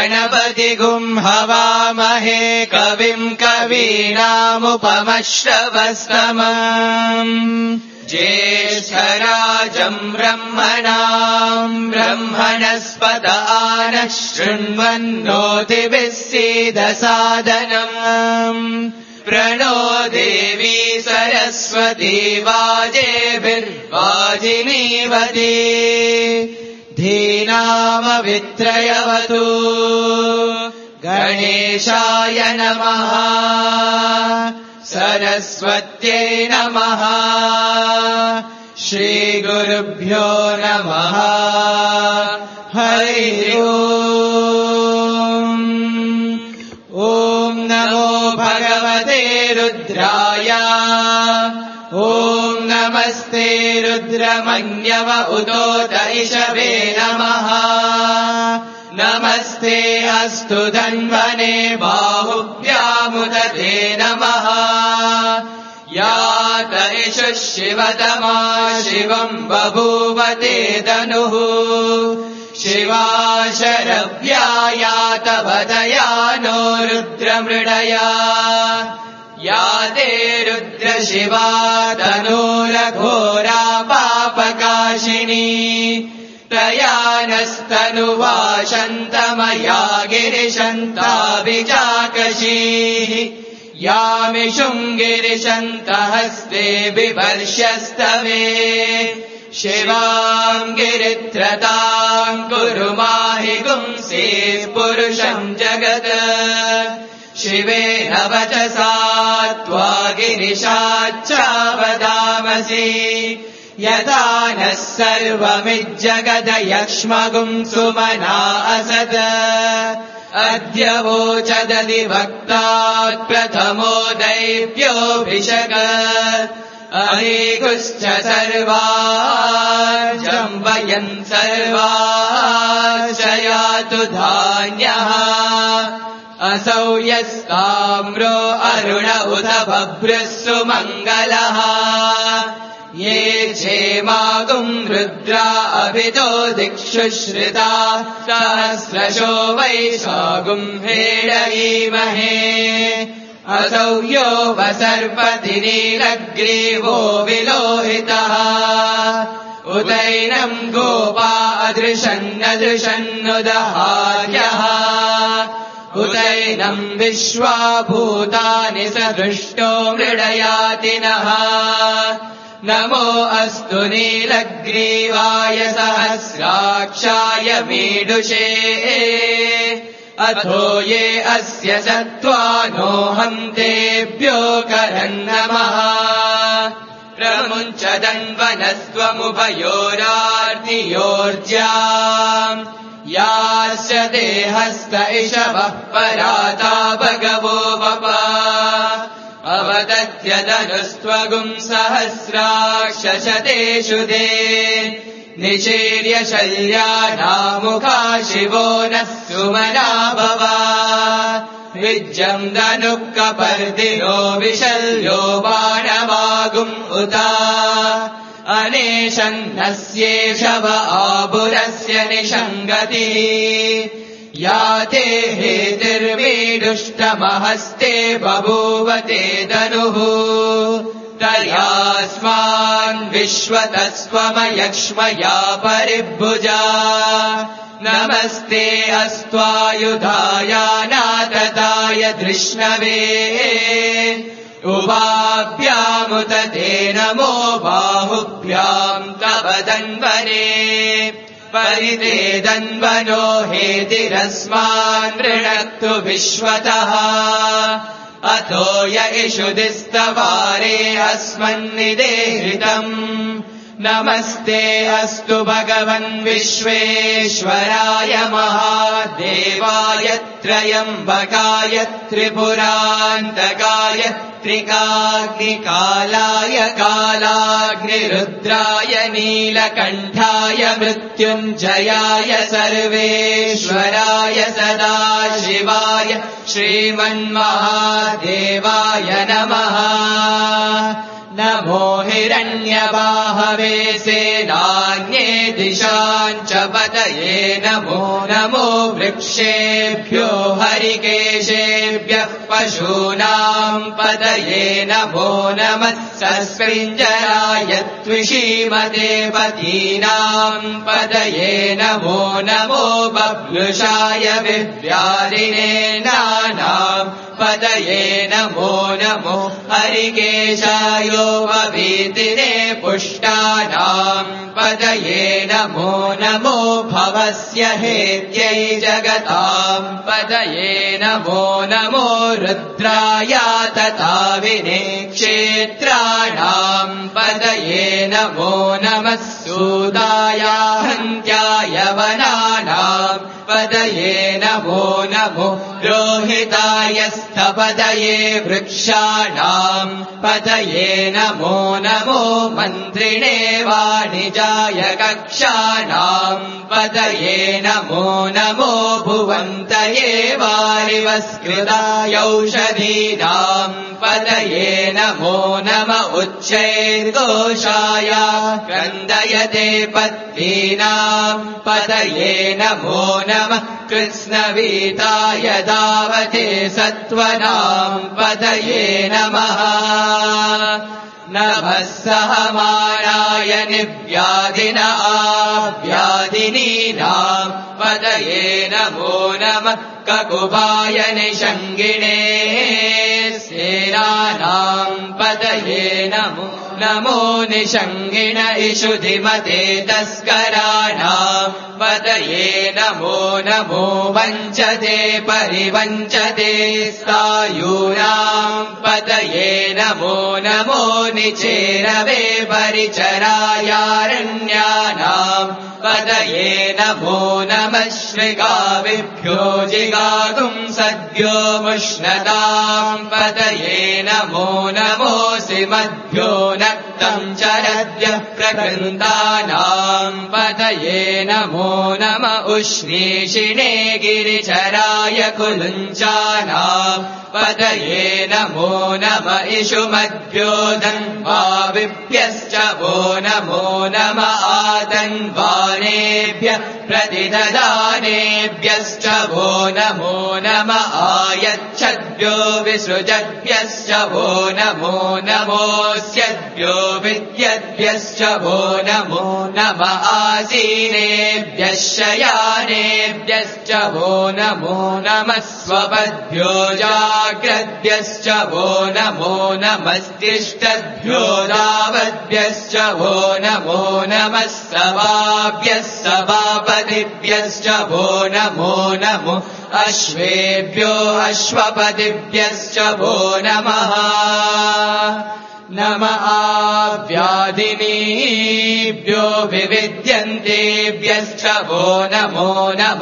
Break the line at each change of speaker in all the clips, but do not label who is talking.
गणपतिगुं हवामहे कविम् कवीनामुपमश्रवस्तमम् ज्येष्ठराजम् ब्रह्मणाम् ब्रह्मणस्पत आनः शृण्वन्नोतिभिः सीदसादनम् प्रणो देवी सरस्वती वाजेभिर्वाजिनीवती धीनामवित्रयवतु गणेशाय नमः सरस्वत्यै नमः श्रीगुरुभ्यो नमः हरिः ओम् ॐ नमो भगवते रुद्राय ॐ नमस्ते रुद्रमन्यव उदोत इषवे नमः नमस्ते अस्तु धन्वने बाहुभ्यामुदते नमः यात इषुः शिवतमा शिवम् बभूवते धनुः शिवा शरव्या यातवदया नो रुद्रमृडया याते रुद्रशिवा तनूरघोरा पापकाशिनी तया नस्तनुवाशन्तमया गिरिशन्ताभिजाकशीः यामिषुम् गिरिशन्तहस्ते बिभर्ष्यस्तवे शिवाम् गिरित्रताम् कुरु माहि गुंसि पुरुषम् जगत् शिवेन वचसा त्वा गिरिशाच्चावदामसि यथा नः सर्वमिज्जगदयक्ष्मगुम् सुमना असद अद्य वोचदधिवक्तात् प्रथमो दैव्योऽभिषक अनेकुश्च सर्वाजम्बयन् सर्वाशयातु धान्यः असौ यस्ताम्रो अरुण उत बभ्रः सुमङ्गलः ये क्षेमागुम् रुद्रा अभितो दिक्षु श्रिता सहस्रशो वैशागुम् हेडयीमहे असौ यो वसर्पति नीलग्रीवो विलोहितः उदैनम् गोपा अदृशन्नदृशन्नुदहार्यः उदैनम् विश्वा भूतानि सदृष्टो मृडयातिनः नमो अस्तु नीलग्रीवाय सहस्राक्षाय मीडुषे अथो ये अस्य सत्त्वानो हन्तेभ्यो करन्नमः प्रमुञ्चदन्वनस्त्वमुभयोरार्तियोर्ज्याम् यास्य देहस्त इषवः पराता भगवो वपा अवदत्यदनुस्त्वगुम् सहस्राक्षशतेषु दे निशीर्य शल्यानामुखा शिवो नः सुमना भवा विज्जम् दनुः कपर्दिनो विशल्यो बाणवागुम् उता अनेशन्नस्येषव आभुरस्य निषङ्गतिः याते हेतिर्वीडुष्टमहस्ते बभूवते धनुः तयास्मान् विश्वतस्त्वमयक्ष्मया परिभुजा नमस्ते अस्त्वायुधाय नातताय धृष्णवे उभाभ्यामुत ते नमो बाहुभ्याम् तव दन्वने परिते दन्वनो हेतिरस्मान् ऋणक्तु विश्वतः अथो य इषुदिस्तवारे अस्मन्निदेहृतम् नमस्ते अस्तु भगवन् विश्वेश्वराय महादेवाय त्रयम्बकाय त्रिपुरान्तकाय त्रिकाग्निकालाय कालाग्निरुद्राय नीलकण्ठाय मृत्युञ्जयाय सर्वेश्वराय सदाशिवाय श्रीमन्महादेवाय नमः नमो हिरण्यबाहवे सेनान्ये दिशाञ्च पतये नमो नमो वृक्षेभ्यो हरिकेशेभ्यः पशूनां पतये नमो नमः सस्मिञ्जराय त्विषीमते पतीनां पतये नमो नमो बभ्रुषाय विव्याधिने नानां पतये नमो नमो हरिकेशायोपवीतिने पुष्टानां पतये नमो नमो भवस्य हेत्यै जगतां पतये नमो नमो रुद्राय तथा विने क्षेत्राणां पतये नमो नमः सूदाय हन्त्याय वनानां पतये नमो नमो रोहिताय स्थपतये वृक्षाणां पतये नमो नमो मन्त्रिणे वाणिजाय कक्षाणां पतये नमो नमो भुवन्तये वारिवस्कृताय औषधीनां पतये नमो नम उच्चैर्घोषाय क्रन्दयते पत्नीनां पतये नमो नमः कृत्स्नवीताय धावते सत्त्वनां पतये नमः नमः सहमानाय निव्याधिन आव्याधिनीनां पतये नमो नमः ककुभाय निषङ्गिणे सेनानां पतये नमो नमो निषङ्गिण इषुधिमते तस्कराणां पतये नमो नमो वञ्चते परिवञ्चते सायूनां पतये नमो नमो निचेरवे परिचरायारण्यानां पतये नमो नमः श्रृगाविभ्यो जिगातुं सद्यो मुष्णतां पतये नमो नमोऽसि मध्यो नक्तं चरद्यः प्रकृन्तानां पतये नमो नम उष्णीषिणे गिरिचराय कुलुञ्चानां पतये नमो नम इषुमध्यो धन्वाविभ्यश्च वो नमो नम आदन्वानेभ्यः प्रतिददानेभ्यश्च वो नमो नम आयच्छद्भ्यो विसृजद्भ्यश्च वो नमो नमोऽस्यद्भ्यो विद्यद्भ्यश्च वो नमो नम आसीनेभ्यः शयानेभ्यश्च वो नमो नमः स्वपद्भ्यो जाग्रद्भ्यश्च वो नमो नमस्तिष्ठद्भ्यो दावद्भ्यश्च वो नमो नमः सवाभ्यः सभापतिभ्यश्च वो नमो नमो अश्वेभ्यो अश्वपतिभ्यश्च वो नमः नम आव्याधिनीभ्यो विविद्यन्तेभ्यश्च वो नमो नम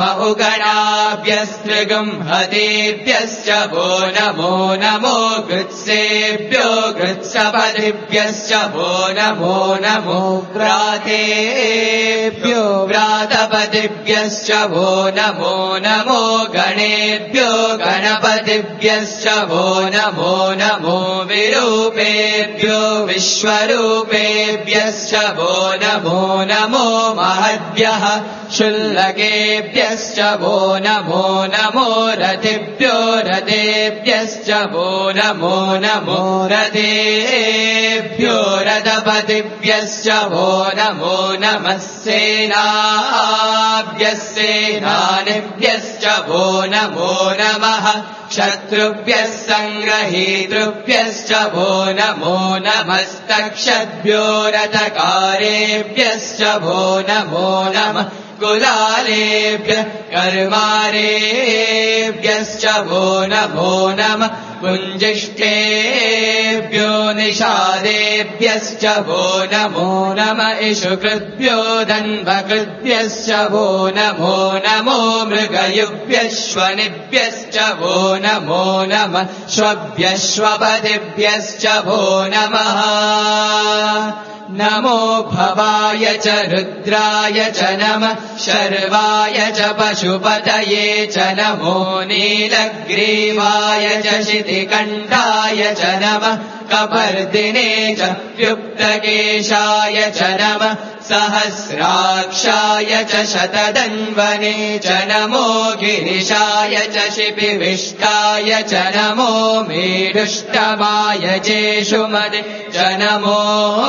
उगणाभ्यस्त्रिगुंहतेभ्यश्च वो नमो नमो गृत्सेभ्यो गृत्सपतिभ्यश्च वो नमो नमो व्रातेभ्यो व्रातपतिभ्यश्च वो नमो नमो गणेभ्यो गणपतिभ्यश्च वो नमो नमो विरूपेभ्यो विश्वरूपेभ्यश्च वो नमो नमो महद्भ्यः शुल्लकेभ्यश्च वो नमो नमो रथिभ्यो रथेभ्यश्च वो नमो नमो रथेभ्यो रथपतिभ्यश्च वो नमो नमः सेनाभ्यः सेनानिभ्यश्च वो नमो नमः शत्रुभ्यः सङ्ग्रहीतृभ्यश्च वो नमो नमस्तक्षद्भ्यो रथकारेभ्यश्च वो नमो नमः कुलालेभ्यः कर्मारेभ्यश्च वो नमो नमः कुञ्जिष्ठेभ्यो निषादेभ्यश्च वो नमो नम इषुकृद्भ्यो धन्वकृद्भ्यश्च वो नमो नमो मृगयुभ्यश्वनिभ्यश्च वो नमो नमः श्वभ्यश्वपतिभ्यश्च वो नमः नमो भवाय च रुद्राय च नमः शर्वाय च पशुपतये च नमो नीलग्रीवाय च शितिकण्ठाय च नमः कपर्दिने च व्युक्तकेशाय च नमः सहस्राक्षाय च शतदन्वने च नमो गिरिशाय च शिपिविष्टाय च नमो मेढुष्टमाय चेषुमदे च नमो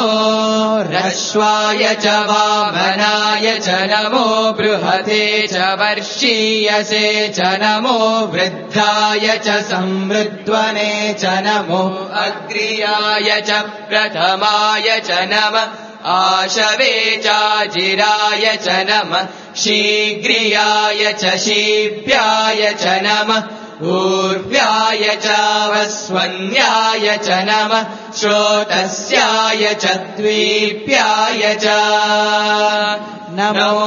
रश्वाय च वामनाय च नमो बृहते च वर्षीयसे च नमो वृद्धाय च संवृद्ध्वने च नमो अग्र्याय च प्रथमाय च नमः आशवे चाजिराय च नमः शीघ्रियाय च शीभ्याय च नमः ऊर्व्याय च वस्वन्याय च नमः श्रोतस्याय च द्वीप्याय च नमो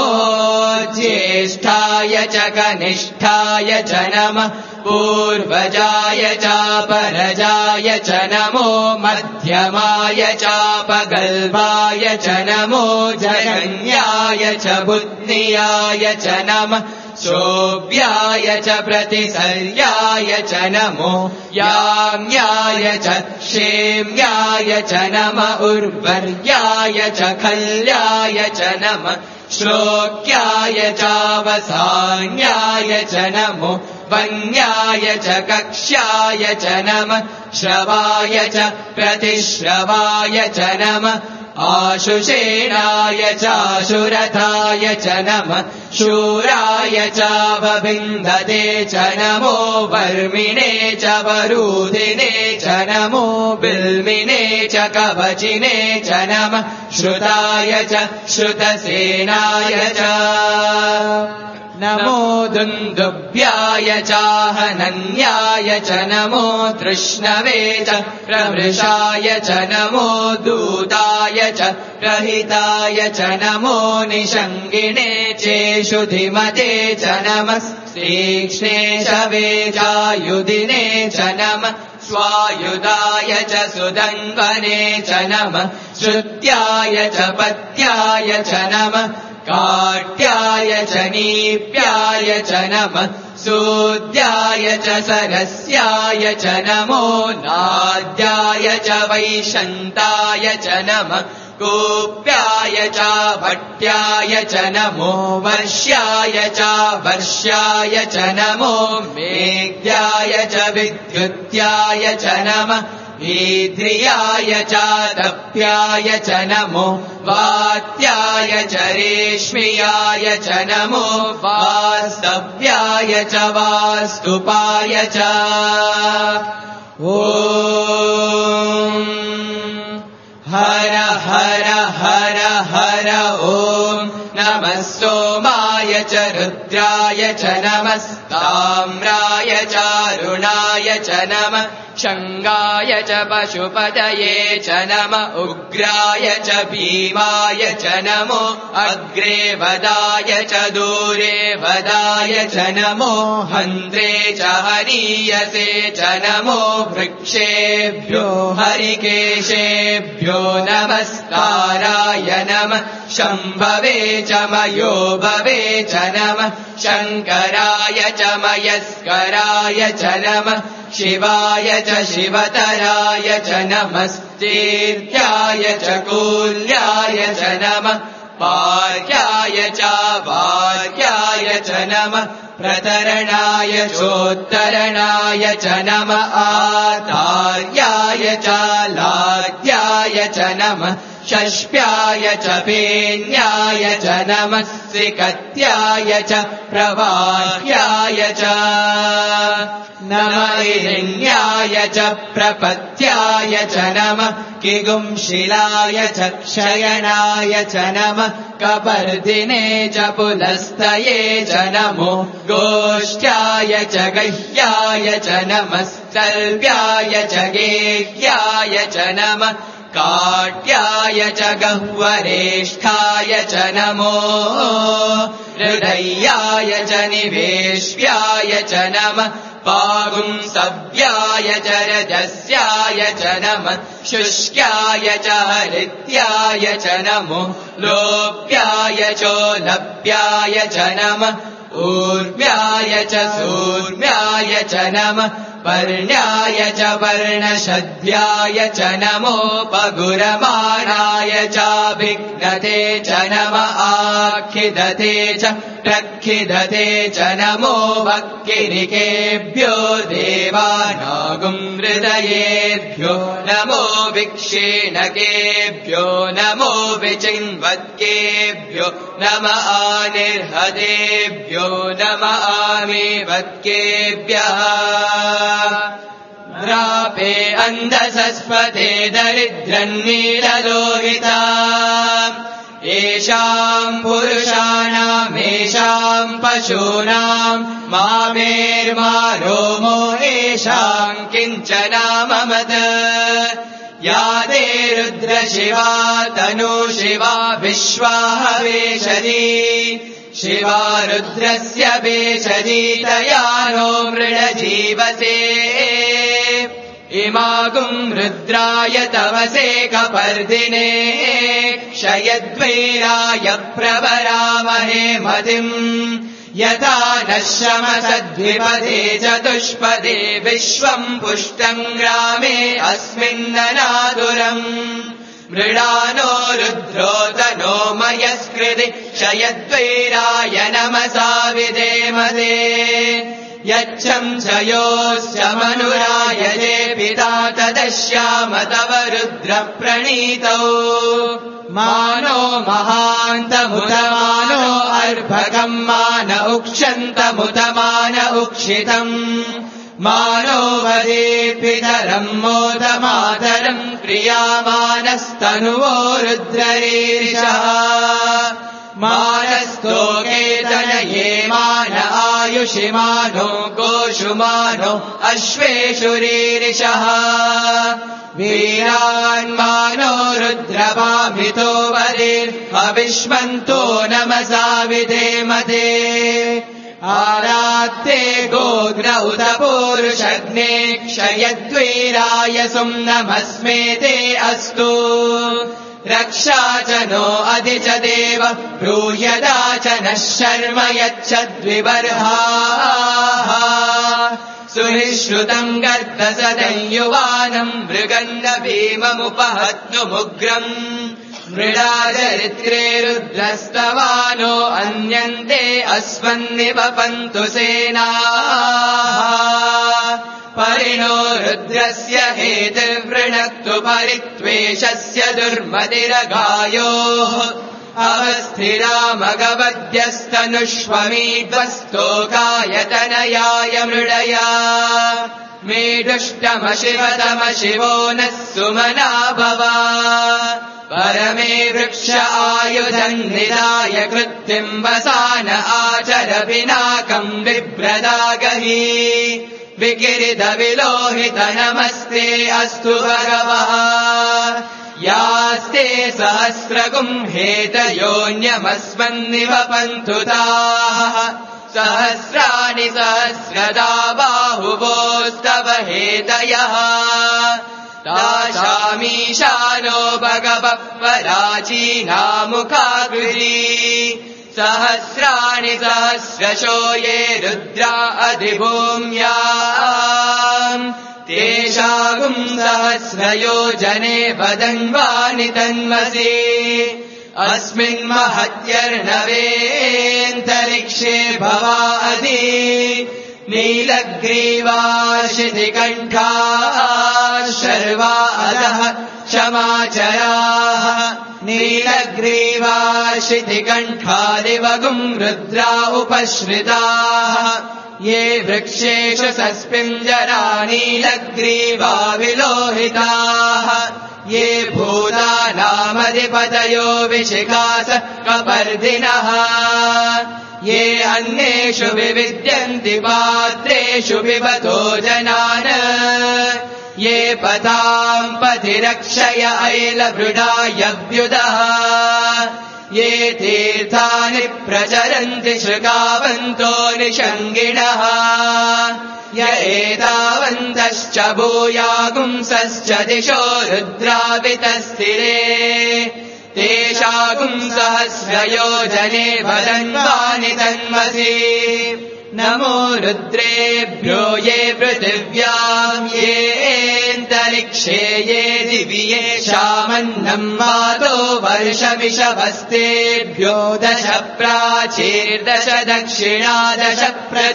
ज्येष्ठाय च कनिष्ठाय च नमः पूर्वजाय चापरजाय च नमो मध्यमाय चापगल्भाय च नमो जगन्याय च बुद्धियाय च नमः शोभ्याय च प्रतिसर्याय च नमो याम्याय च क्षेम्याय च नमः उर्वर्याय च खल्याय च नमः श्लोक्याय चावसान्याय च नमो वन्याय च कक्ष्याय च नमः श्रवाय च प्रतिश्रवाय च नमः आशुषेणाय चाशुरथाय च नमः शूराय चावबिन्धते च नमो वर्मिणे च वरूधिने च नमो बिल्मिने च कवचिने च नमः श्रुताय च श्रुतसेनाय च नमो दुन्दुभ्याय चाहनन्याय च नमो तृष्णवे च प्रवृषाय च नमो दूताय च प्रहिताय च नमो निषङ्गिणे चेषुधिमते च नमः तीक्ष्णे शवे चायुधिने च नमः स्वायुधाय च सुदन्वने च नमः श्रुत्याय च पत्याय च नमः काट्याय च नीप्याय च नमः सूद्याय च सरस्याय च नमो नाद्याय च वैशन्ताय च नमः कूप्याय च भट्याय च नमो वर्ष्याय च वर्ष्याय च नमो मेघ्याय च विद्युत्याय च नमः वीध्रियाय च तप्याय च नमो वात्याय च रेश्मियाय च नमो वास्तव्याय च वास्तुपाय च ॐ हर हर हर हर ॐ नमः सोमाय च रुद्राय च नमस्ताम्राय चारुणाय च नमः शङ्गाय च पशुपतये च नमः उग्राय च भीमाय च नमो अग्रे वदाय च दूरे वदाय च नमो हन्त्रे च हरीयसे च नमो वृक्षेभ्यो हरिकेशेभ्यो नमस्काराय नमः शम्भवे च मयोभवे च नमः शङ्कराय च मयस्कराय च नमः शिवाय च शिवतराय च नमस्तीर्थ्याय च कूल्याय च नमः पार्याय च वार्याय च नमः प्रतरणाय चोत्तरणाय च नमः आतार्याय च लाद्याय च नमः षष्प्याय च पेन्याय च नमः सिकत्याय च प्रवाह्याय च नमः हिरण्याय च प्रपत्याय च नमः किगुंशिलाय च क्षयणाय च नमः कपर्दिने च पुलस्तये च नमो गोष्ठ्याय च गह्याय च नमः सर्व्याय च गेह्याय च नमः काट्याय च गह्वरेष्ठाय च नमो हृदयाय च निवेश्याय च नमः पागुंसव्याय च रजस्याय च नमः शुष्क्याय च हरित्याय च नमो लोप्याय चोलप्याय च नमः ऊर्व्याय च सूर्व्याय च नमः पर्ण्याय च वर्णशद्याय च नमोपगुरमाणाय चाभिघ्नते च नमः आखिदते च प्रखिदते च नमो वक्किरिकेभ्यो देवानागुं हृदयेभ्यो नमो विक्षेणकेभ्यो नमो विचिन्वत्केभ्यो नमः आनिर्हतेभ्यो नमः आमिवत्केभ्यः द्रापे अन्धसस्पते दरिद्रन्नीललोहिता येषाम् पुरुषाणामेषाम् पशूनाम् मामेर्मा रोमो येषाम् किञ्चनाममद या ते रुद्रशिवा तनुशिवा विश्वा वेशदी शिवा रुद्रस्य वेशदी तया नो मृडजीवसे इमागुम् रुद्राय तवसे कपर्दिने क्षयद्वैराय प्रवरामहे मतिम् यथा नः शमसद्विपदे चतुष्पदे विश्वम् पुष्टम् ग्रामे अस्मिन्ननादुरम् मृडानो रुद्रो तनो मयस्कृति क्षयद्वैराय नमसा विदेमदे यच्छं चयोश्च मनुरायजे पिता तदश्याम तव रुद्रप्रणीतौ मानो महान्तमुतमानो अर्भकम् मान उक्षन्तमुतमान उक्षितम् मानो वदेपितरम् मोदमातरम् प्रियामानस्तनुवो रुद्ररीरिषः मानस्तोकेतनये मान आयुषि मानो गोषुमानो अश्वेषुरीरिषः वीरान्मानो रुद्रवामितो वरेर्हविष्मन्तो नमसा विधेमते आरात्ते गोग्र उत पूरुषग्ने क्षयद्वैराय सुम्नमस्मे ते अस्तु रक्षा च नो अधि च देव ब्रूह्यदा च नः शर्म यच्छद्विबर्हाः सुनिश्रुतम् गर्तसदयुवानम् मृगन्न भीममुपहत्नुमुग्रम् मृडाचरित्रे रुद्रस्तवानो अन्यन्ते अस्मन्निवपन्तु सेनाः परिणो रुद्रस्य हेतिर्वृणक्तु परित्वेषस्य दुर्मतिरगायोः अवस्थिरामगवद्यस्तनुष्वमीध्वस्तोकायतनयाय मृडया मेढुष्टमशिवतमशिवो नः सुमना भव परमे वृक्ष आयुधम् निधाय कृत्तिम् वसान आचर पिनाकम् बिभ्रदागहि विकिरित विलोहित नमस्ते अस्तु भगवः यास्ते सहस्रगुम् हेतयोऽन्यमस्मन्निवपन्तु ताः सहस्राणि सहस्रदा बाहुवोस्तव हेतयः तासामीशानो भगवः पराचीनामुखाकृती सहस्राणि सहस्रशो ये रुद्रा अधिभूम्याम् तेषागुम् सहस्रयोजने वदन्वानि तन्मसि अस्मिन् महत्यर्णवेऽन्तरिक्षे भवा अधि नीलग्रीवा शितिकण्ठाः शर्वा अधः क्षमाचराः नीलग्रीवा शितिकण्ठादिवगुम् रुद्रा उपश्रिताः ये वृक्षेषु सस्पिञ्जरा नीलग्रीवा विलोहिताः ये भूतानामधिपतयो विशिखास कपर्दिनः ये अन्येषु विविद्यन्ति पात्रेषु पिबतो जनान् ये पताम् पथि रक्षय ऐलभृडायव्युदः ये तीर्थानि प्रचरन्ति शृगावन्तो निषङ्गिणः य एतावन्तश्च भूयागुंसश्च दिशो रुद्रावितस्थिरे तेषागुंसहस्रयोजने वदन्वानि तन्मसि नमो रुद्रेभ्यो ये पृथिव्याम् येऽन्तरिक्षे ये दिवि येषामन्नम् वातो वर्षमिषभस्तेभ्यो 10 प्राचीर्दश दक्षिणा 10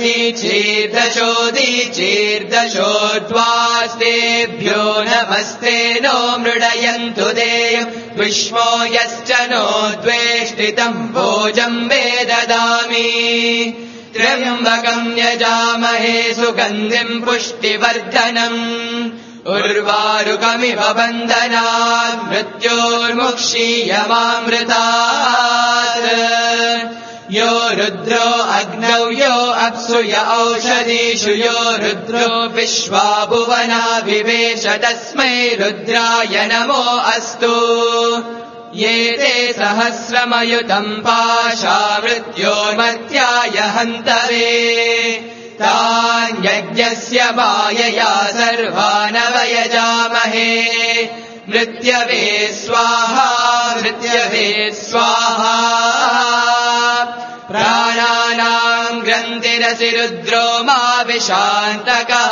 प्रतीचीर्दशोदीचीर्दशोर्ध्वास्तेभ्यो नमस्ते नो मृडयन्तु देयम् विश्वो यश्च नो द्वेष्टितम् भोजम् वेददामि त्र्यम्बकम् यजामहे सुगन्धिम् पुष्टिवर्धनम् उर्वारुकमिव बन्धनात् मृत्योर्मुक्षीयमामृतात् यो रुद्रो अग्नौ यो अप्सु य औषधीषु यो रुद्रो विश्वा भुवनाभिवेश तस्मै रुद्राय नमो अस्तु ये ते सहस्रमयुतम् पाशा मृत्योर्मर्त्याय हन्तवे तान् यज्ञस्य मायया सर्वानवयजामहे मृत्यवे स्वाहा मृत्यवे स्वाहा प्राणानाम् ग्रन्थिरसि रुद्रो मा विशान्तकः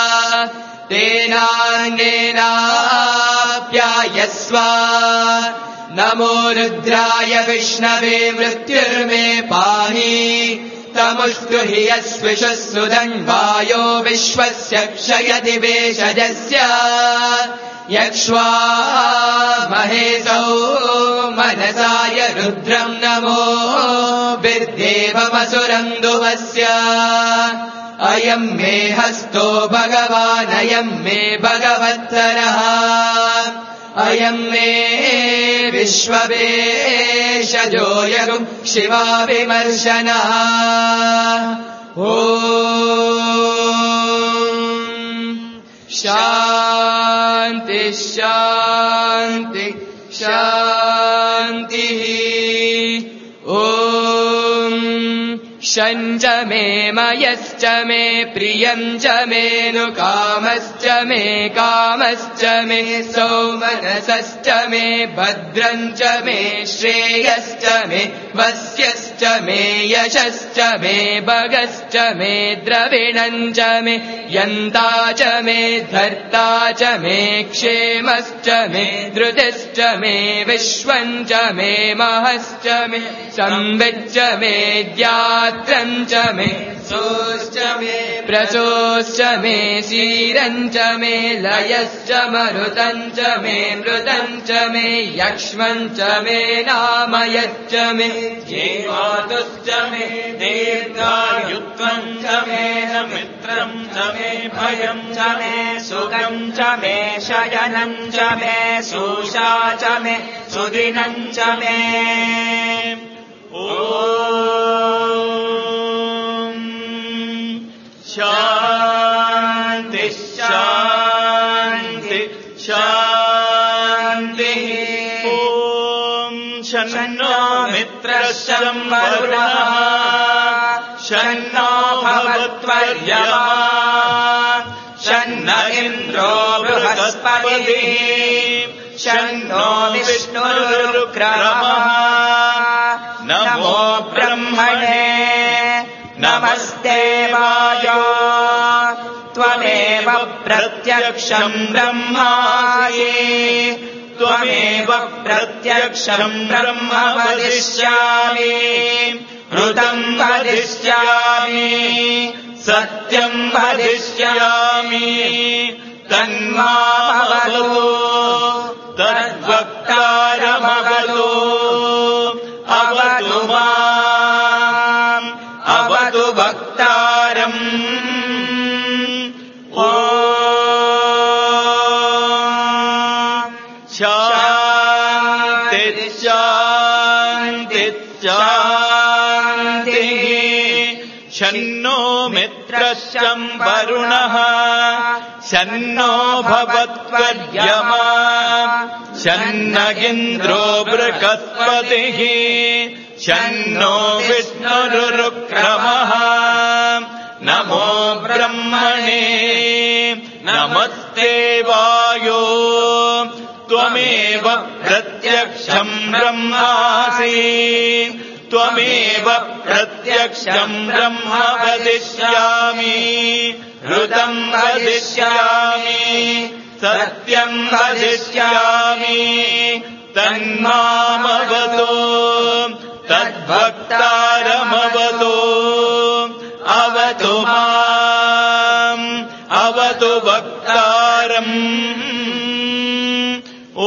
तेनान्येनाप्यायस्व नमो रुद्राय विष्णवे मृत्युर्मे पाहि तमुष्टु हि यस्विषः सुदन्वायो विश्वस्य क्षयति वेषजस्य यक्ष्वा महेशौ मनसाय रुद्रम् नमो बिर्देवमसुरम् दुवस्य अयम् मे हस्तो भगवान् अयम् मे भगवत्तरः अयम् मे विश्ववेशजो यगुम् शिवाभिमर्शनः ॐ शान्ति शान्ति शान्तिः ॐ शञ्च मे मयश्च मे प्रियम् च मेऽनुकामश्च मे कामश्च मे सौमनसश्च मे भद्रम् च मे श्रेयश्च मे वस्यश्च मे यशश्च मे भगश्च मे द्रविणम् च मे यन्ता च मे धर्ता च मे क्षेमश्च मे धृतिश्च मे विश्वम् च मे महश्च मे संविच्च मे द्यात्रम् च मे सोश्च मे प्रचोश्च मे शीरम् च मे लयश्च मरुतम् च मे मृतम् च मे यक्ष्मम् च मे नामयश्च मे जेवातुश्च मे दीर्घायुत्वम् च मे मित्रम् च मे भयम् च मे सुखम् च मे शयनम् च मे सुषा च मे सुदिनम् च मे ॐ शान्ति शान्ति शान्तिः ॐ शन्नो मित्रः शं वरुणः शन्नो भवत्वर्यमा शन्न इन्द्रो बृहस्पतिः शन्नो विष्णुरुक्रमः नमो ब्रह्मणे नमस्ते वायो त्वमेव प्रत्यक्षम् ब्रह्मासि त्वमेव प्रत्यक्षम् ब्रह्म वदिष्यामि ऋतम् वदिष्यामि सत्यम् वदिष्यामि तन्मामवतु तद्वक्तारमवतु अवतु माम् अवतु वक्तारम् ॐ शान्ति शान्ति शान्तिः शन्नो
मित्रश्चं वरुणः शन्नो भवत्वर्यमा शन्न इन्द्रो बृहस्पतिः शन्नो विष्णुरुक्रमः नमो ब्रह्मणे नमस्ते वायो त्वमेव प्रत्यक्षम् ब्रह्मासि त्वमेव प्रत्यक्षम् ब्रह्म वदिष्यामि ऋतम् वदिष्यामि सत्यम् वदिष्यामि तन्मामवतु तद्भक्तारमवतु अवतु माम् अवतु वक्तारम् ॐ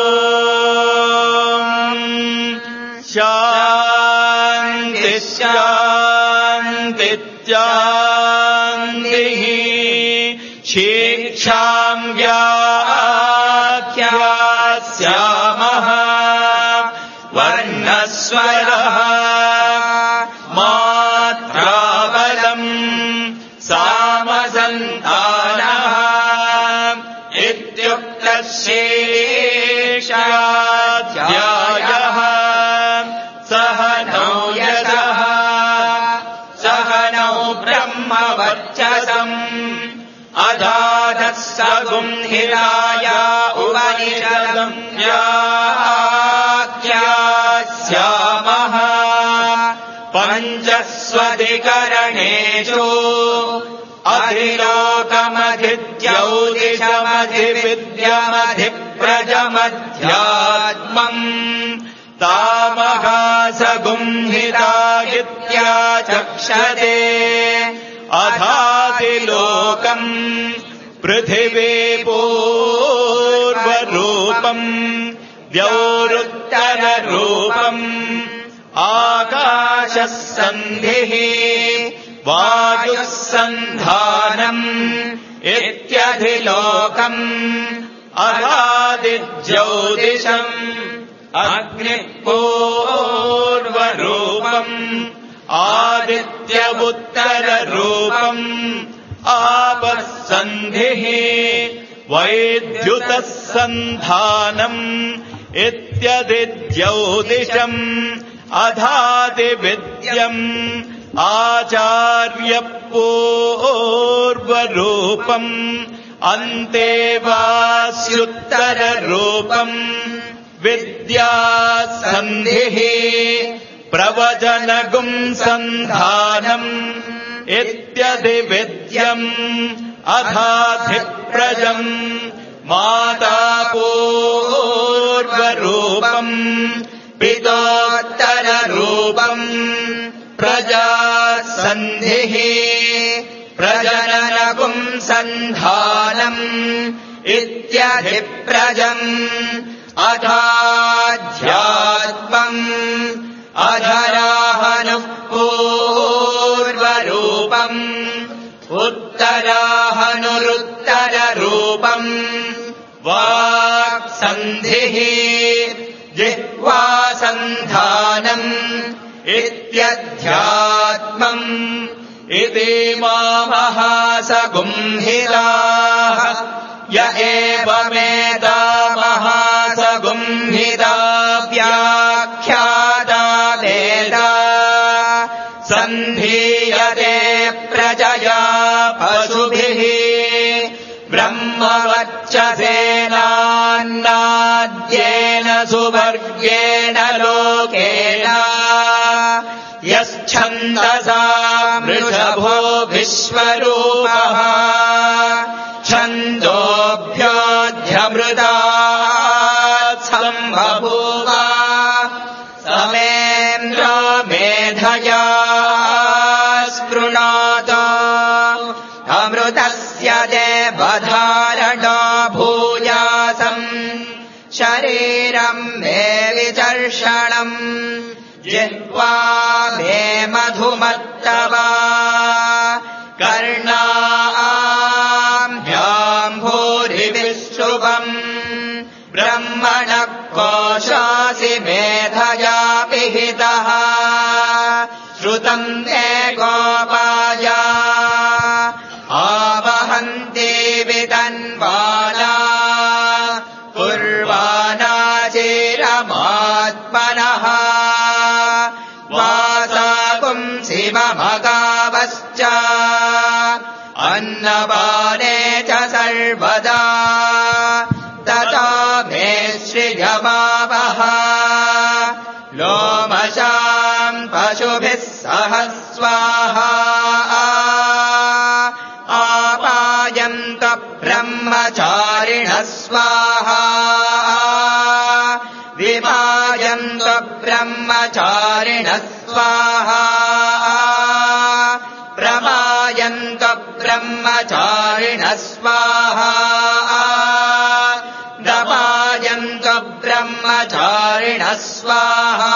शान्ति शान्ति शान्तिः शिक्षाम् व्याख्यास्यामः वर्णस्वरः मात्राबलम् सामसन्तानः इत्युक्तशेषाध्यायः सह नौ यशः सह नौ ब्रह्मवर्चसम् अधातः सगुंहिताय उपनिषदम् व्याख्यास्यामः पञ्चस्वधिकरणेषु अधिलोकमधिद्यौदिशमधिविद्यमधिप्रजमध्यात्मम् तामहासगुंहिता इत्याचक्षते अधातिलोकम् पृथिवी पूर्वरूपम् द्यौरुत्तररूपम् आकाशः सन्धिः वायुः सन्धानम् इत्यधिलोकम् अधादिज्योतिषम् अग्निः पूर्वरूपम् आदित्यवुत्तररूपम् आपः सन्धिः वैद्युतः सन्धानम् इत्यधिज्योतिषम् अधादिविद्यम् आचार्यपूर्वरूपम् अन्ते वास्युत्तररूपम् विद्यासन्धिः प्रवचनगुम् सन्धानम् इत्यधिविद्यम् अधाधिप्रजम् मातापूर्वरूपम् पितोत्तररूपम् प्रजासन्धिः प्रजननगुम् सन्धानम् इत्यधिप्रजम् अधाध्यात्मम् अधराहनुः पूर्वरूपम् उत्तराहनुरुत्तररूपम् वाक्सन्धिः जिह्वासन्धानम् इत्यध्यात्मम् इति महासगुंहिताः य एवमेतामहासगुंहिता व्याख्याता वेदा सन्धीयते प्रजया पशुभिः ब्रह्मवर्चसेनान्नाद्येन सुवर्गेण लोकेन यच्छन्दसा वृषभो विश्वरूपः छन्दोभ्योऽध्यमृतात् सम्बभूव समेन्द्रो मेधया स्पृणोतु अमृतस्य देवधारणो भूयासम् शरीरम् मे विचर्षणम् जिह्वा मे मधुमत्तवा कर्णाभ्याम् भूरिविश्रुवम् ब्रह्मणः कोशासि मेधया पिहितः श्रुतम् ते गोपाय अन्नपाने च सर्वदा तथा मे श्रियमावः लोमशाम् पशुभिः सह स्वाहा आपायन्त ब्रह्मचारिणः स्वाहा विपायन्त ब्रह्मचारिणः स्वाहा प्रपायन्त ब्रह्मचारिणः स्वाहा दपायन्त ब्रह्मचारिणः स्वाहा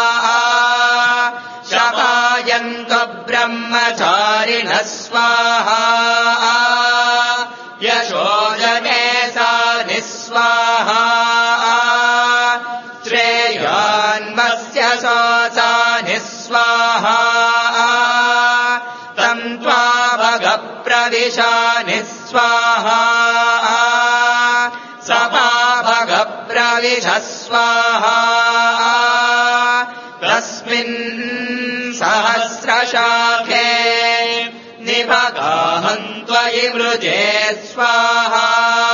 शपायन्त ब्रह्मचारिणः स्वाहा यशोजने सा निस्वाहा श्रेयान्वस्य सोऽसा निस्वाहा तम् त्वाभगप्रविशा निस्वाहा सपाभगप्रविश स्वाहा तस्मिन् सहस्रशाखे निभगाहम् त्वयि वृजे स्वाहा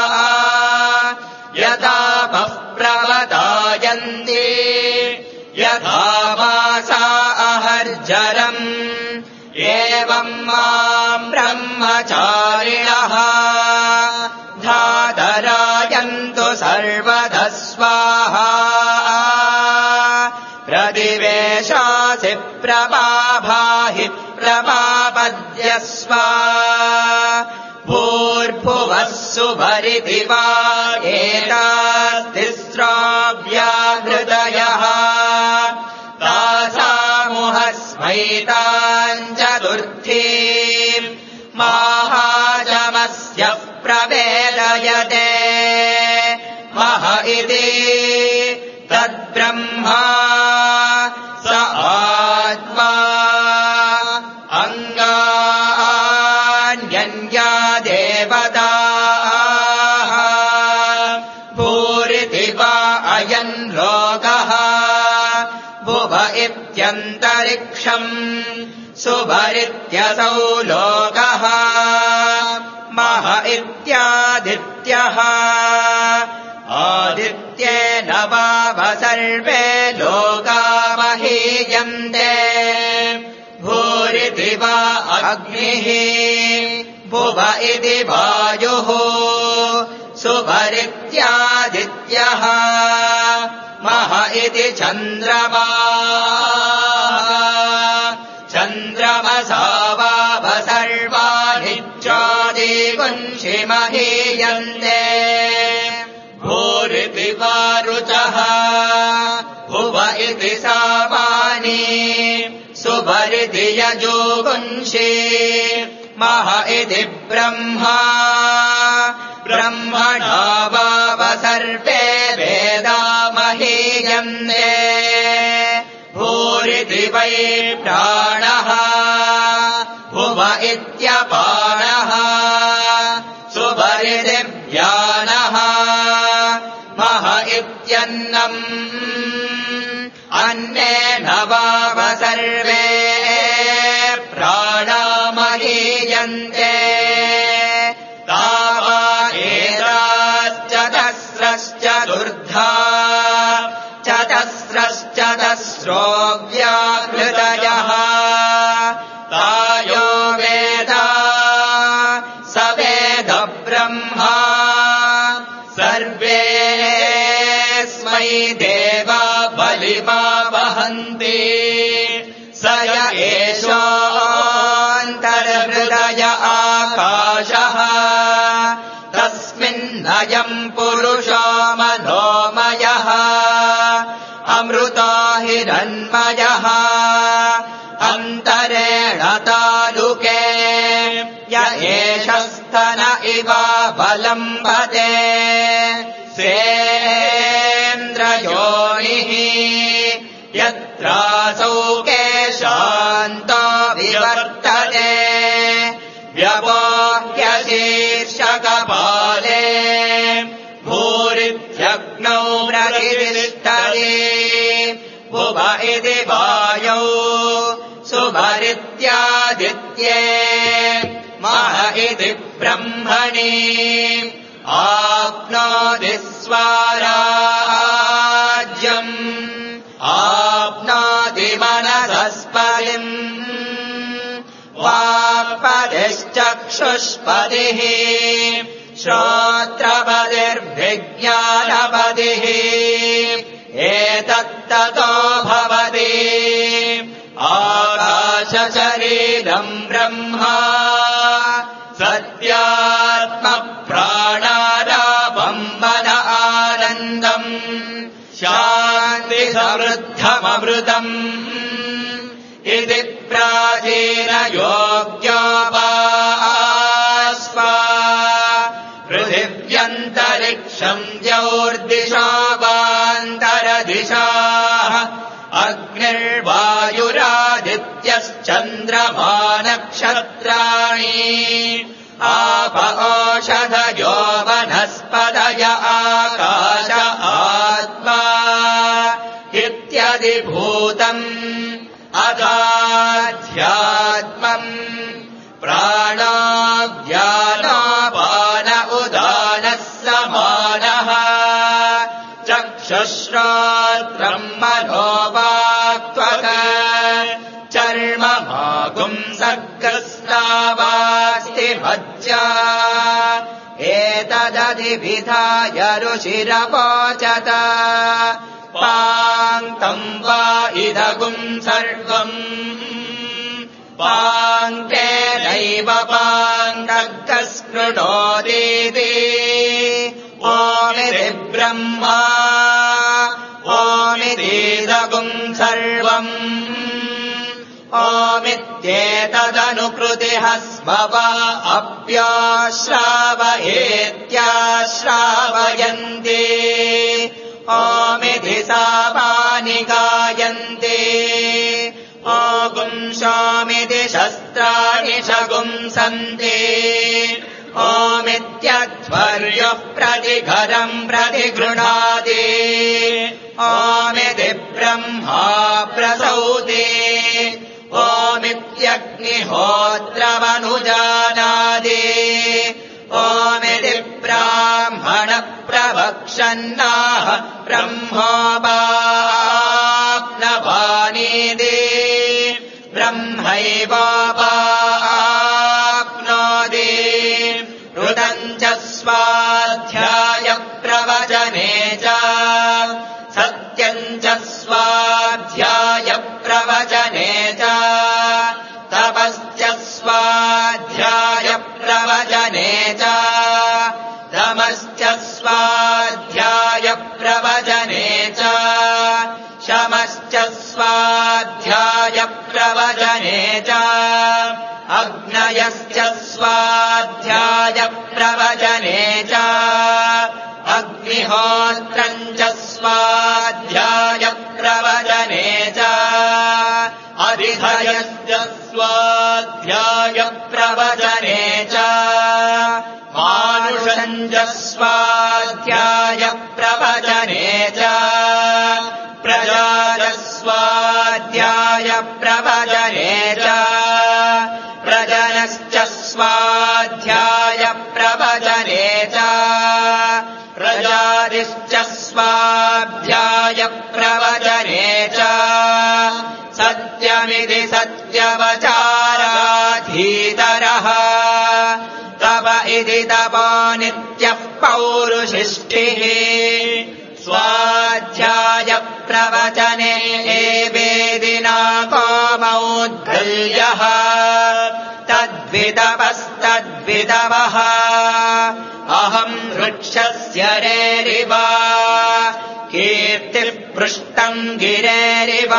यथापः प्रवदायन्ति यथा वासा अहर्जरम् एवम् माम् ब्रह्मचारिणः धातरायन्तु सर्वतः स्वाहा प्रतिवेशासि प्रपाभाहि प्रपापद्यस्व भूर्भुवः सुभरिति वा एतास्तिस्राव्याहृदयः तासामुहस्मैताम् चतुर्थीम् माहाजमस्य प्रवेदयते मह इति तद्ब्रह्मा स आत्मा अङ्गान्यन्या देवताः भूरिति वा अयम् लोकः भुव इत्यन्तरिक्षम् सुभरित्यसौ लोकः मह इत्यादित्यः आदित्येन वाव सर्वे लोका महीयन्ते भूरिति वा अग्निः भुव इति वायुः सुभरित्यादित्यः मह इति चन्द्रमा चन्द्रमसा वाव सर्वाणि चादिकुंसि महीयन्ते भूरिति वा रुचः भुव इति सामानि सुभरिति यजुगुंसि मह इति ब्रह्मा ब्रह्मणा वाव सर्वे वेदा महीयन्ते भूरिति वै प्राणः भुव इत्यपाणः सुभरिति व्यानः मह इत्यन्नम् अन्नेन वाव सर्वे प्राणा महीयन्ते तावा एताश्चतस्रश्चतुर्धा चतस्रश्चतस्रो व्याहृदयः तायो वेद स वेद ब्रह्मा सर्वेऽस्मै देवा बलिमा वहन्ति स य एषोऽन्तर्हृदय आकाशः तस्मिन्नयम् पुरुषो मनोमयः अमृतो हिरण्मयः अन्तरेण तालुके य एष स्तन इव बलम्बते स्वेन्द्रयोनिः यत्रासौ केशान्तो विवर्तते व्यवोह्यशीर्षकपाले भूरित्यग्नौ प्रतिष्ठति भुव इति वायौ सुभरित्यादित्ये मह इति ब्रह्मणि आप्नोति स्वराज्यम् आप्नोति मनसस्पतिम् वाक्पतिश्चक्षुष्पतिः श्रोत्रपतिर्विज्ञानपतिः एतत्ततो भवति आकाशशरीरम् ब्रह्मा सत्यात्मप्राणारापम् मन आनन्दम् शान्तिसमृद्धममृतम् इति प्राचीनयोग्योपास्वा पृथिव्यन्तरिक्षम् द्यौर्दिशावान्तरदिशाः अग्निर्वायुरादित्यश्चन्द्रमा नक्षत्राणि आप ओषधयो वनस्पतय आकाश आत्मा इत्यधिभूतम् अदाध्यात्मम् प्राणाव्यानापान उदानः समानः चक्षुश्रोत्रम् मनोवाक्त्वक चर्ममागुंसर्गस्नावास्ति मज्जा एतदधिविधाय ऋषिरवोचत पाङ्क्तम् वा इदगुम् सर्वम् पाङ्क्तेनैव पाङ्क्तस्पृणोतीति ओमिति ब्रह्मा ओमितीदगुम् सर्वम् ओमित्येतदनुकृतिः स्मवा अप्याश्रावयेत्याश्रावयन्ति ओमिति सामानि गायन्ते ओगुंशामिति शस्त्राणि शगुंसन्ते ओमित्यध्वर्युः प्रतिघरम् प्रतिगृह्णाति ओमिति ब्रह्मा प्रसौते ओमित्यग्निहोत्रमनुजानाति ओमिति ब्राह्मण प्रवक्षन्नाः ब्रह्मोपाप्नवानीति ब्रह्मैवाप्नोति ऋतम् च स्वाध्याय प्रवचने च सत्यम् च स्वाध्याय प्रवचने च तपश्च स्वाध्याय प्रवचने च दमश्च स्वाध्याय प्रवचने च शमश्च स्वाध्याय प्रवचने च अग्नयश्च स्वाध्याय प्रवचने च अग्निहोत्रम् च स्वाध्याय प्रवचने च अधिधयश्च स्वाध्याय प्रवचने च मानुषम् च स्वाध्याय प्रवचने च प्रजाः स्वाध्याय प्रवचने च प्रजनश्च स्वाध्याय प्रवचने च प्रजातिश्च स्वाध्याय प्रवचने च सत्यमिति सत्यवचाराधीतरः तव इति तपो नित्यः पौरुषिष्टिः स्वाध्याय प्रवचने वेदिना कोमौद्गल्यः तद्वितवस्तद्वितवः अहम् वृक्षस्य रेरिव कीर्तिः पृष्टम् गिरेरिव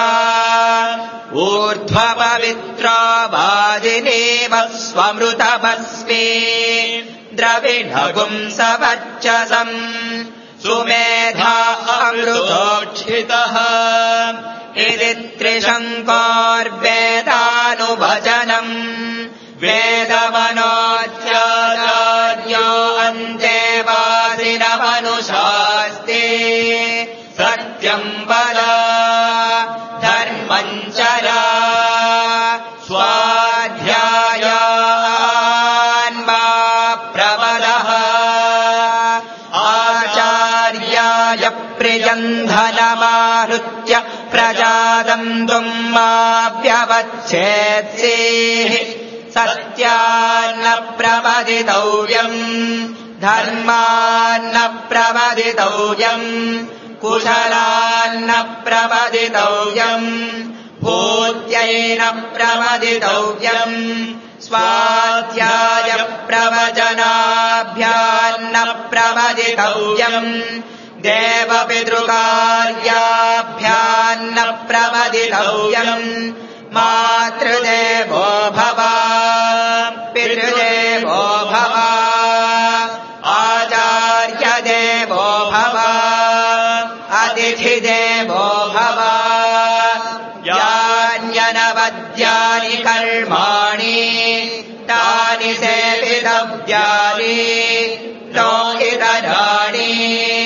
ऊर्ध्वपवित्रो वाजिनीव स्वमृतमस्मि द्रविणगुंसवर्चसम् सुमेधा अमृतोक्षितः इति त्रिशङ्कोर्वेदानुवचनम् वेदमनोच्चार्यो अन्ते वासिनमनुशास्ति सत्यम् वद धर्मम् चर स्वाध्यायान् यन्धनमाहृत्य प्रजादन्तुम् मा व्यवच्छेत्सेः सत्यान्न प्रवदितव्यम् धर्मान्न प्रवदितव्यम् कुशलान्न प्रवदितव्यम् भूत्यैन प्रवदितव्यम् स्वाध्याय प्रवचनाभ्यान्न प्रवदितव्यम् देवपितृकार्याभ्यान्न प्रवदितव्यम् मातृदेवो भव पितृदेवो भव आचार्यदेवो भव अतिथिदेवो भव यान्यनवद्यानि कर्माणि तानि सेवितव्यानि नो इतराणि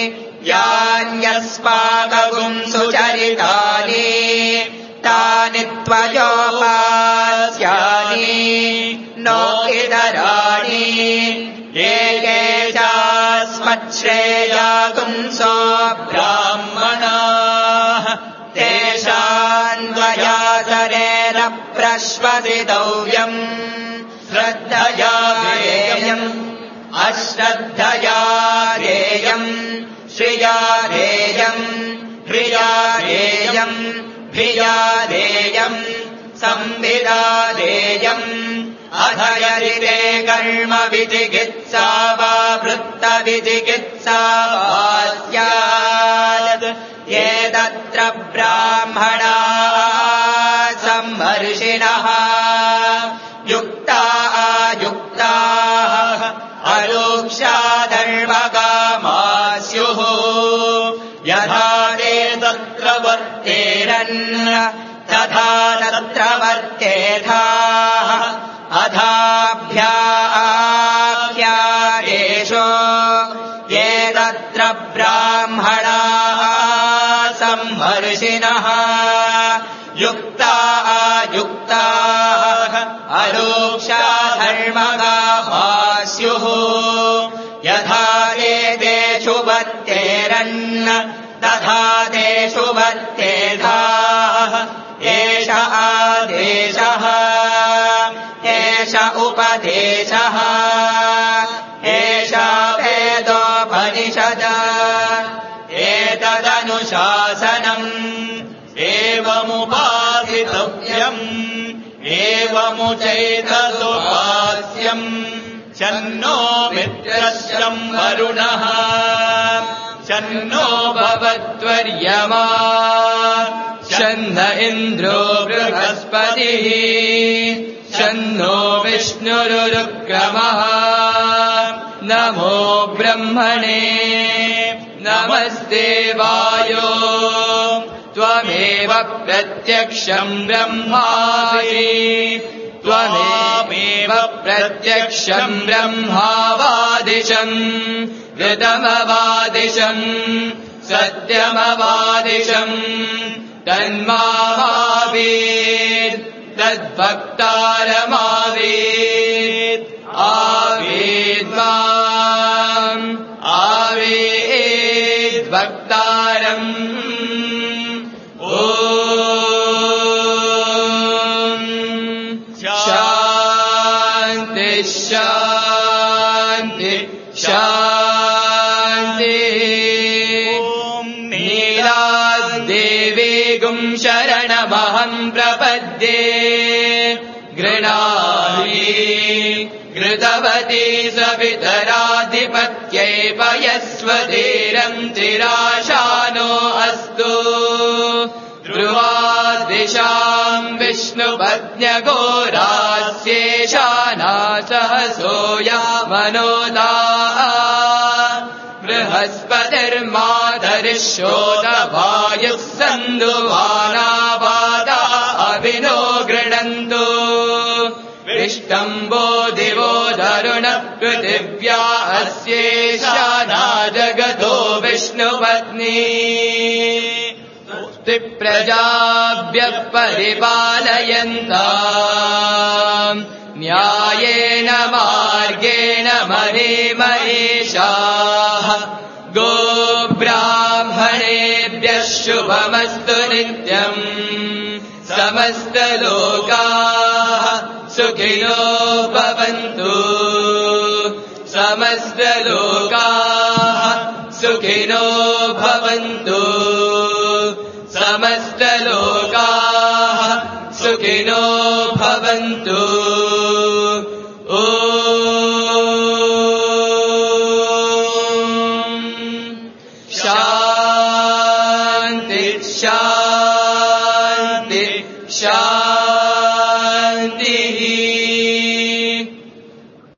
यान्यस्माकम् सुचरितानि तानि त्वयोपास्यानि नो इतराणि ये चास्मच्छ्रेयागुंसो ब्राह्मणाः तेषान्वयाचरेण प्रश्वसितव्यम् श्रद्धया देयम् अश्रद्धया देयम् श्रिया देयम् ह्रिया देयम् भिया देयम् संविदा देयम् अधयरिते कर्म विचिकित्सा वा वृत्तविचिकित्सा वा स्यात् ये तत्र ब्राह्मणाः सम्मर्षिणः युक्ताः अयुक्ताः अलोक्ष्याधर्मकामाः स्युः यथा ते तत्र वर्तेरन् तथा तत्र वर्तेथाः अथाभ्याख्यादेशो ये तत्र ब्राह्मणाः सम्मर्षिणः युक्ताः अयुक्ताः अलोक्ष्याधर्मकामाः स्युः यथा तेषु वर्तेरन् तथा तेषु वर्तेथाः एष आदेशः एष उपदेशः एषा वेदोपनिषद एतदनुशासनम् एवमुपासितव्यम् एवमुचैतदुपास्यम् शन्नो मित्रश्चम् वरुणः शन्नो भवत्वर्यमा शन्न इन्द्रो बृहस्पतिः शन्नो विष्णुरुक्रमः नमो ब्रह्मणे नमस्ते वायो त्वमेव प्रत्यक्षम् ब्रह्मासि त्वमेव प्रत्यक्षम् ब्रह्मावादिशम् ऋतमवादिशम् सत्यमवादिशम् तन्मावेत् तद्भक्तारमावेत् आवेद्माम् आवेद्भक्तारम् ॐ शान्ति शान्ति शान्ति शरणमहम् प्रपद्ये गृणामि घृतवती सवितराधिपत्यै पयस्वधीरम् चिराशानो अस्तु ध्रुवादिशाम् विष्णुपत्न्यघोरास्येषाना सहसोया मनोदा बृहस्पतिर्माधरिष्योदवायुः सन्दुवानावादा अभिनो गृणन्तु विष्टम्बो दिवो धरुण पृथिव्या अस्येषाना जगतो विष्णुपत्नी प्रजाभ्यः परिपालयन्ताम् न्यायेन मार्गेण महीमहेशाः गोब्राह्मणे शुभमस्तु नित्यम् समस्तलोकाः सुखिनो भवन्तु समस्तलोकाः सुखिनो भवन्तु समस्तलोकाः सुखिनो भवन्तु ॐ शान्ति शान्ति शान्ति